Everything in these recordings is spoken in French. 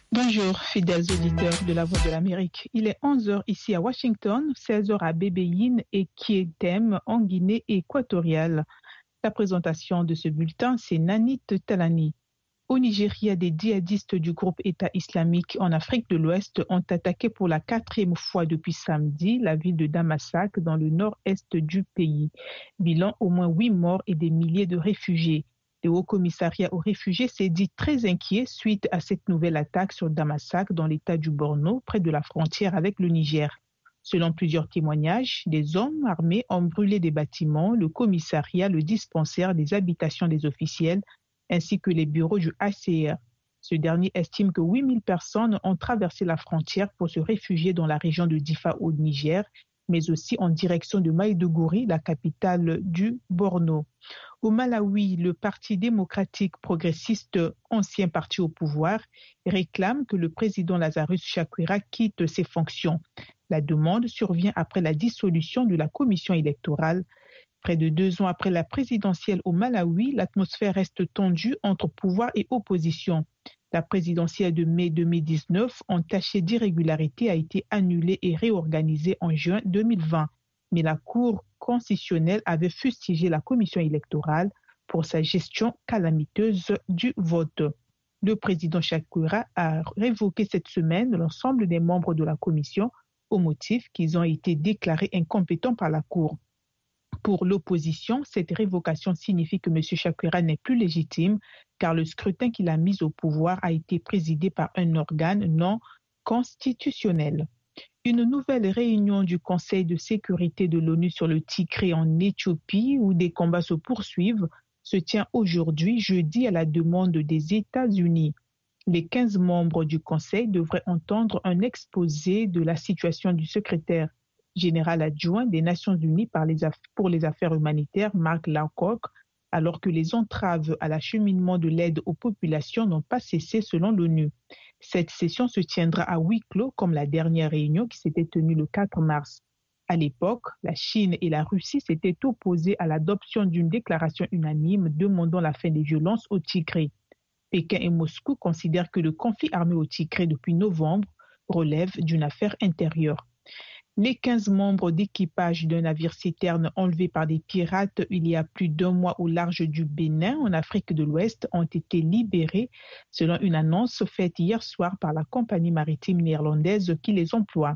Bonjour, fidèles auditeurs de La Voix de l'Amérique. Il est 11 heures ici à Washington, 16 heures à Bébéine et Kietem en Guinée équatoriale. La présentation de ce bulletin, c'est Nanit Talani. Au Nigeria, des djihadistes du groupe État islamique en Afrique de l'Ouest ont attaqué pour la 4e fois depuis samedi la ville de Damasak dans le nord-est du pays. Bilan, au moins 8 morts et des milliers de réfugiés. Le Haut-Commissariat aux réfugiés s'est dit très inquiet suite à cette nouvelle attaque sur Damasak dans l'état du Borno, près de la frontière avec le Niger. Selon plusieurs témoignages, des hommes armés ont brûlé des bâtiments, le commissariat, le dispensaire, des habitations des officiels, ainsi que les bureaux du HCR. Ce dernier estime que 8000 personnes ont traversé la frontière pour se réfugier dans la région de Difa au Niger, mais aussi en direction de Maïdougouri, la capitale du Borno. Au Malawi, le Parti démocratique progressiste, ancien parti au pouvoir, réclame que le président Lazarus Chakwera quitte ses fonctions. La demande survient après la dissolution de la commission électorale. Près de 2 ans après la présidentielle au Malawi, l'atmosphère reste tendue entre pouvoir et opposition. La présidentielle de mai 2019, entachée d'irrégularités, a été annulée et réorganisée en juin 2020. Mais la Cour constitutionnelle avait fustigé la commission électorale pour sa gestion calamiteuse du vote. Le président Chakwera a révoqué cette semaine l'ensemble des membres de la commission au motif qu'ils ont été déclarés incompétents par la Cour. Pour l'opposition, cette révocation signifie que M. Chakwera n'est plus légitime car le scrutin qu'il a mis au pouvoir a été présidé par un organe non constitutionnel. Une nouvelle réunion du Conseil de sécurité de l'ONU sur le Tigré en Éthiopie, où des combats se poursuivent, se tient aujourd'hui, jeudi, à la demande des États-Unis. Les 15 membres du Conseil devraient entendre un exposé de la situation du secrétaire général adjoint des Nations Unies pour les affaires humanitaires, Mark Lowcock, alors que les entraves à l'acheminement de l'aide aux populations n'ont pas cessé selon l'ONU. Cette session se tiendra à huis clos comme la dernière réunion qui s'était tenue le 4 mars. À l'époque, la Chine et la Russie s'étaient opposées à l'adoption d'une déclaration unanime demandant la fin des violences au Tigré. Pékin et Moscou considèrent que le conflit armé au Tigré depuis novembre relève d'une affaire intérieure. Les 15 membres d'équipage d'un navire-citerne enlevé par des pirates il y a plus d'1 mois au large du Bénin, en Afrique de l'Ouest, ont été libérés, selon une annonce faite hier soir par la compagnie maritime néerlandaise qui les emploie.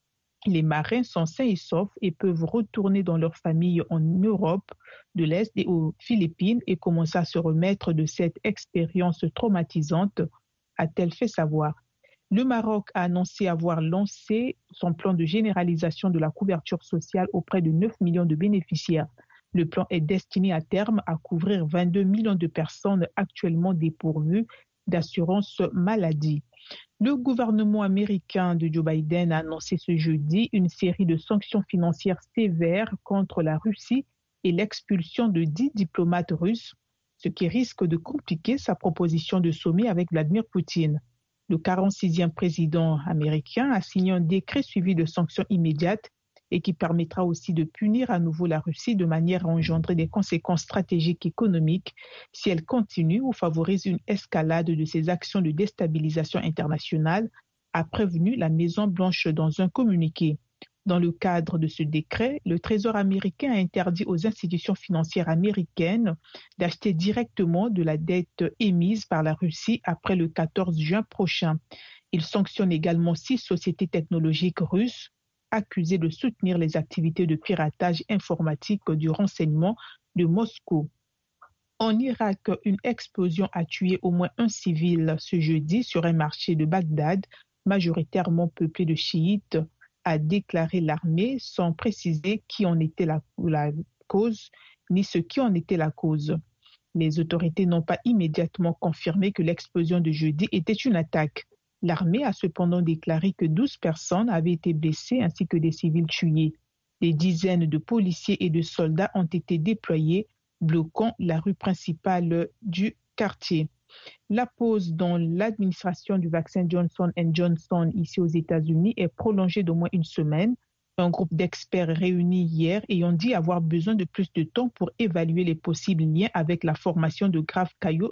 Les marins sont sains et saufs et peuvent retourner dans leur famille en Europe de l'Est et aux Philippines et commencer à se remettre de cette expérience traumatisante, a-t-elle fait savoir. Le Maroc a annoncé avoir lancé son plan de généralisation de la couverture sociale auprès de 9 millions de bénéficiaires. Le plan est destiné à terme à couvrir 22 millions de personnes actuellement dépourvues d'assurance maladie. Le gouvernement américain de Joe Biden a annoncé ce jeudi une série de sanctions financières sévères contre la Russie et l'expulsion de 10 diplomates russes, ce qui risque de compliquer sa proposition de sommet avec Vladimir Poutine. Le 46e président américain a signé un décret suivi de sanctions immédiates et qui permettra aussi de punir à nouveau la Russie de manière à engendrer des conséquences stratégiques et économiques si elle continue ou favorise une escalade de ses actions de déstabilisation internationale, a prévenu la Maison-Blanche dans un communiqué. Dans le cadre de ce décret, le Trésor américain a interdit aux institutions financières américaines d'acheter directement de la dette émise par la Russie après le 14 juin prochain. Il sanctionne également 6 sociétés technologiques russes accusées de soutenir les activités de piratage informatique du renseignement de Moscou. En Irak, une explosion a tué au moins un civil ce jeudi sur un marché de Bagdad, majoritairement peuplé de chiites, a déclaré l'armée sans préciser qui en était la cause, ni ce qui en était la cause. Les autorités n'ont pas immédiatement confirmé que l'explosion de jeudi était une attaque. L'armée a cependant déclaré que 12 personnes avaient été blessées ainsi que des civils tués. Des dizaines de policiers et de soldats ont été déployés, bloquant la rue principale du quartier. La pause dans l'administration du vaccin Johnson & Johnson ici aux États-Unis est prolongée d'au moins une semaine. Un groupe d'experts réunis hier ayant dit avoir besoin de plus de temps pour évaluer les possibles liens avec la formation de graves caillots